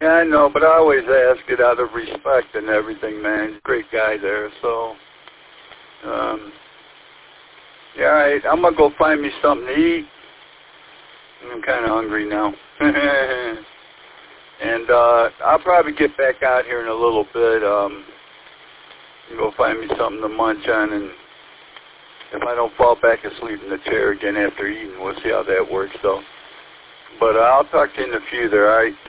Yeah, I know, but I always ask it out of respect and everything, man. He's a great guy there, so, yeah, all right, I'm going to go find me something to eat. I'm kind of hungry now. And I'll probably get back out here in a little bit, go find me something to munch on, and if I don't fall back asleep in the chair again after eating, we'll see how that works, though. But I'll talk to you in a few there, all right?